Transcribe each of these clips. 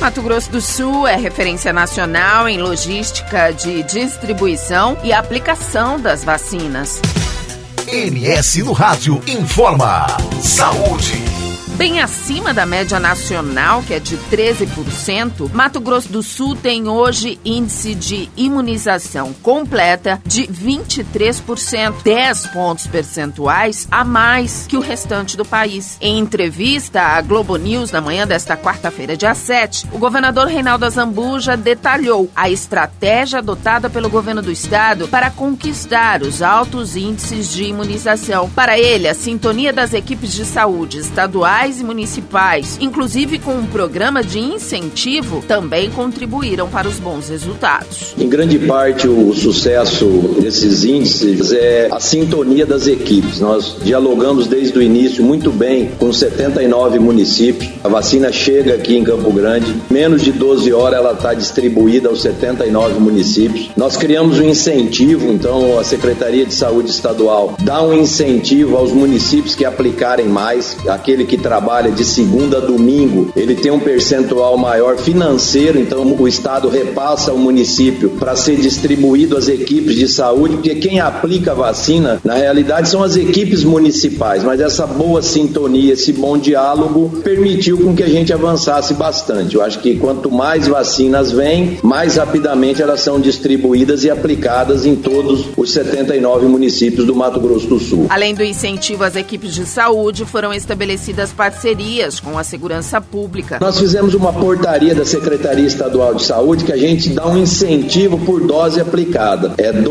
Mato Grosso do Sul é referência nacional em logística de distribuição e aplicação das vacinas. MS no Rádio informa. Saúde. Bem acima da média nacional, que é de 13%, Mato Grosso do Sul tem hoje índice de imunização completa de 23%, 10 pontos percentuais a mais que o restante do país. Em entrevista à Globo News na manhã desta quarta-feira, dia 7, o governador Reinaldo Azambuja detalhou a estratégia adotada pelo governo do estado para conquistar os altos índices de imunização. Para ele, a sintonia das equipes de saúde estaduais e municipais, inclusive com um programa de incentivo, também contribuíram para os bons resultados. Em grande parte, o sucesso desses índices é a sintonia das equipes. Nós dialogamos desde o início muito bem com 79 municípios. A vacina chega aqui em Campo Grande, menos de 12 horas ela está distribuída aos 79 municípios. Nós criamos um incentivo, então a Secretaria de Saúde Estadual dá um incentivo aos municípios que aplicarem mais, aquele que trabalha de segunda a domingo, ele tem um percentual maior financeiro, então o Estado repassa ao município para ser distribuído às equipes de saúde, porque quem aplica a vacina, na realidade, são as equipes municipais, mas essa boa sintonia, esse bom diálogo permitiu com que a gente avançasse bastante. Eu acho que quanto mais vacinas vêm, mais rapidamente elas são distribuídas e aplicadas em todos os 79 municípios do Mato Grosso do Sul. Além do incentivo às equipes de saúde, foram estabelecidas parcerias com a segurança pública. Nós fizemos uma portaria da Secretaria Estadual de Saúde que a gente dá um incentivo por dose aplicada. É R$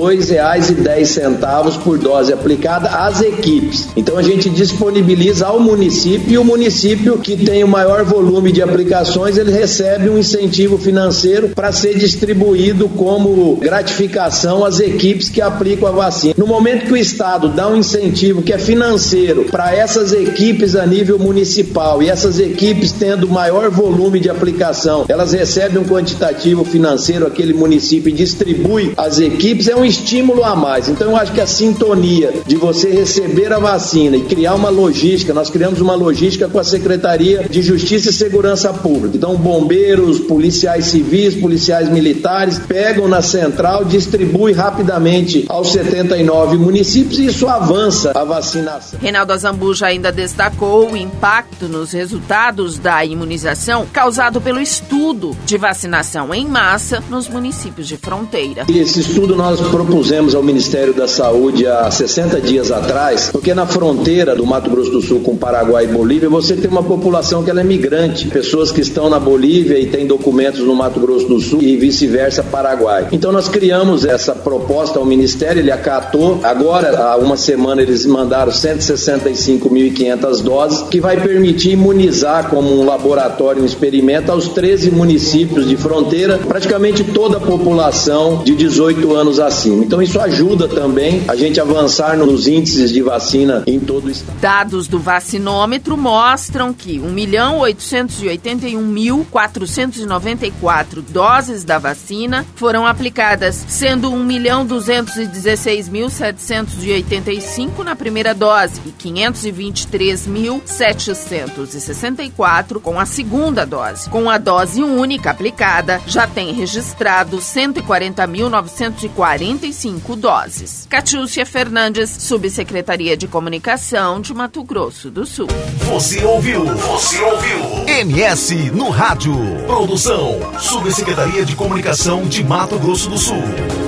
2,10 por dose aplicada às equipes. Então a gente disponibiliza ao município e o município que tem o maior volume de aplicações, ele recebe um incentivo financeiro para ser distribuído como gratificação às equipes que aplicam a vacina. No momento que o Estado dá um incentivo que é financeiro para essas equipes a nível municipal e essas equipes tendo maior volume de aplicação, elas recebem um quantitativo financeiro, aquele município distribui às equipes, é um estímulo a mais. Então eu acho que a sintonia de você receber a vacina e criar uma logística, nós criamos uma logística com a Secretaria de Justiça e Segurança Pública. Então bombeiros, policiais civis, policiais militares pegam na central, distribui rapidamente aos 79 municípios e isso avança a vacinação. Reinaldo Azambuja ainda destacou o impacto nos resultados da imunização causado pelo estudo de vacinação em massa nos municípios de fronteira. Esse estudo nós propusemos ao Ministério da Saúde há 60 dias atrás, porque na fronteira do Mato Grosso do Sul com Paraguai e Bolívia, você tem uma população que ela é migrante, pessoas que estão na Bolívia e têm documentos no Mato Grosso do Sul e vice-versa Paraguai. Então nós criamos essa proposta ao Ministério, ele acatou, agora há uma semana eles mandaram 165.500 doses, que vai permitir imunizar como um laboratório, um experimento aos 13 municípios de fronteira, praticamente toda a população de 18 anos acima. Então isso ajuda também a gente avançar nos índices de vacina em todo o estado. Dados do vacinômetro mostram que 1.881.494 doses da vacina foram aplicadas, sendo 1.216.785 na primeira dose e 523.764 com a segunda dose. Com a dose única aplicada, já tem registrado 140.945 doses. Catiúcia Fernandes, Subsecretaria de Comunicação de Mato Grosso do Sul. Você ouviu MS no Rádio. Produção, Subsecretaria de Comunicação de Mato Grosso do Sul.